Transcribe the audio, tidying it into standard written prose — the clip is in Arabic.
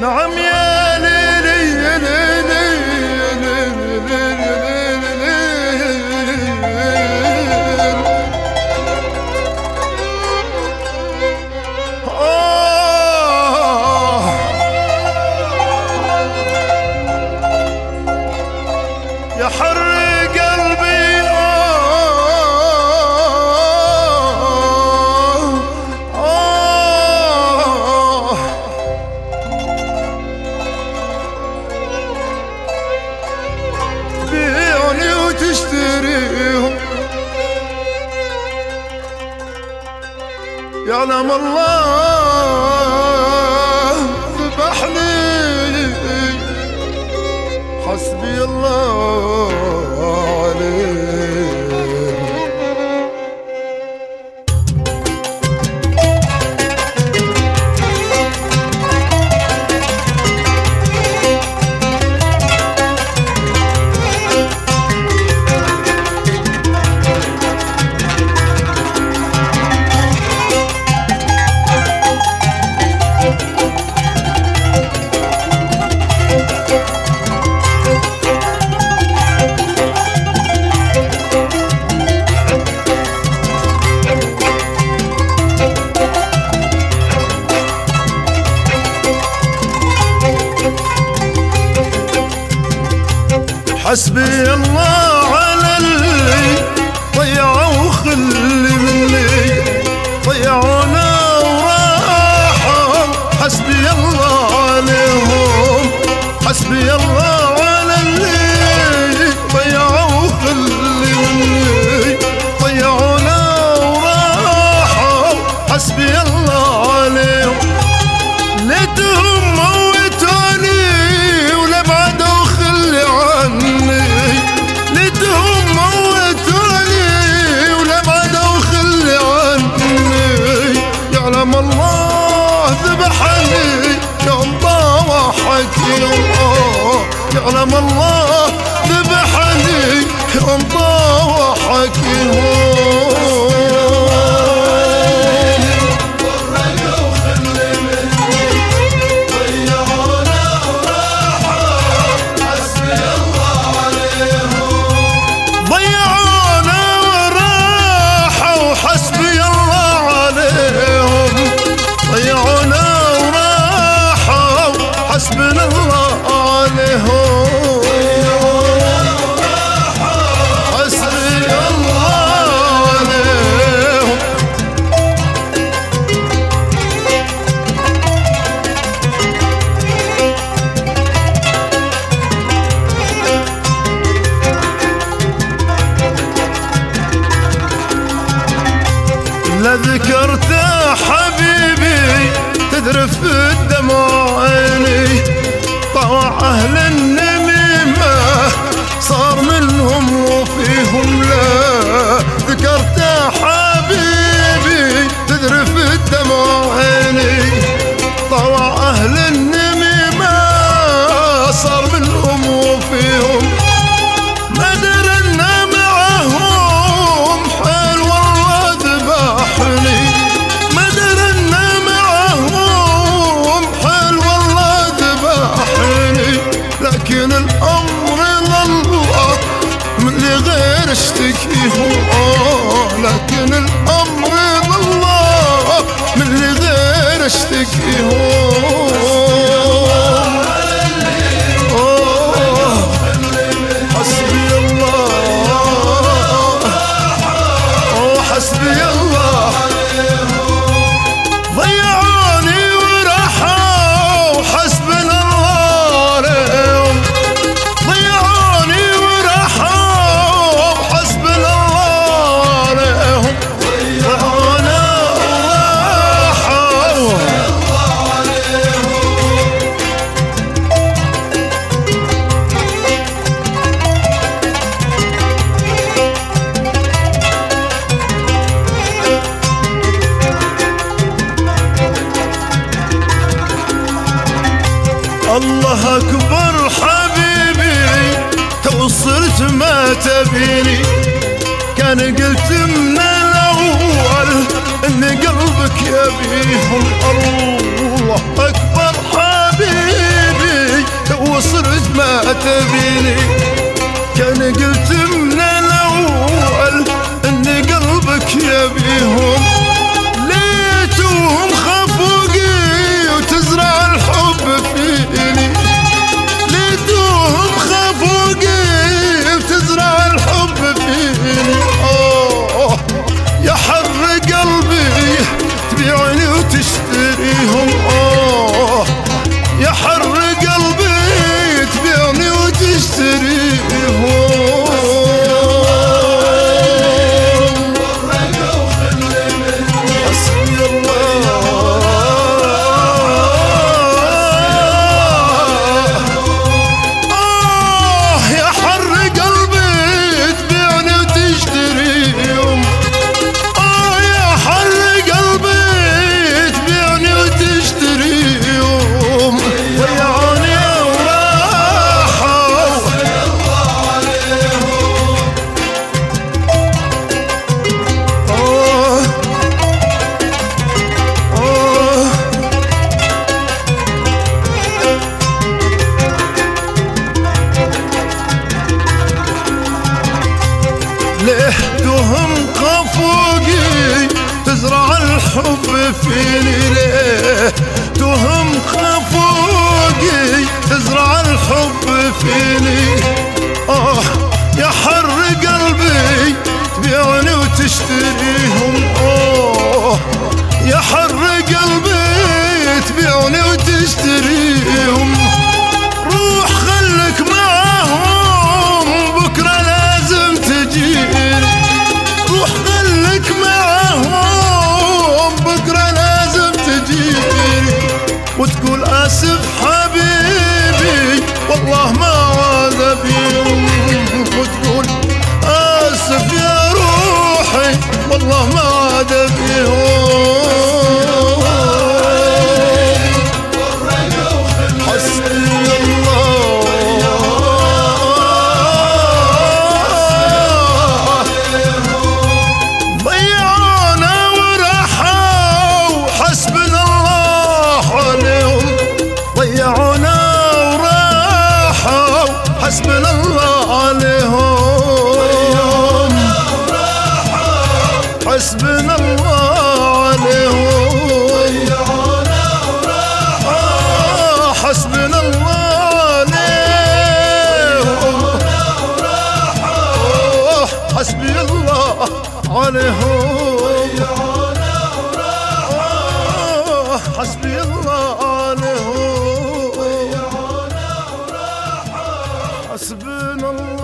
نعم يا ليلي يا ليلي يا حر قلبي بيعني وتشتريهم يعلم الله ذبحني حسبي الله عليه. حسبي الله على اللي ضيعوا خلي مني ضيعونا وراحوا حسبي الله عليهم حسبي الله على اللي ضيعوا خلي مني ضيعونا وراحوا حسبي الله عليهم ليتهم موتوني ولا بعدوا خلي عني ليتهم موتوني ولا بعدوا خلي عني يعلم الله ذبحني يوم طاوحك يعلم الله ذبحني يوم طاوحك حسبنا الله عليهم حسبي الله عليهم. لا ذكرته حبيبي تذرف الدموع عيني طوع أهل النميمة صار منهم وفيهم لا ذكرت حبيبي تذرف الدموع عيني طوع أهل النميمة صار منهم وفيهم ما درنا معهم حال والله ذبحني ما درنا معهم حال والله ذبحني لكن الأمر لله من اللي غير اشتكيهم لكن الأمر لله من اللي غير اشتكيهم حسبي الله حسبي الله ضيعوني وراحوا حسبنا الله عليهم ضيعوني وراحوا حسبنا الله عليهم ضيعونا وراحوا الله أكبر حبيبي توصلت ما تبيني كان قلت من الأول إن قلبك يبيهم الله أكبر حبيبي وصرت ما تبيني. كان قلت من الأول إن قلبك يبيهم، ليتهم خفوقي وتزرع الحب فيني. ليتهم خفوقي وتزرع الحب فيني. يا حر قلبي تبيعني وتشتريهم. يا حر قلبي تبيعني وتشتريهم. ليه تهم خفوقي تزرع الحب فيني. ليه تهم خفوقي تزرع الحب فيني. يا حر قلبي تبيعني وتشتريهم. يا حر قلبي تبيعني وتشتريهم. روح خلك معاهم بكرة لازم تجيني. روح خلك معاهم بكرة لازم تجيني. وتقول آسف حبيبي والله ما عاد بيهم. وتقول آسف يا روحي والله ما عاد بيهم. حسبنا الله عليهم. حسبنا الله عليهم. حسبنا الله عليهم. حسبي الله عليهم. حسبي الله عليهم. حسبنا الله.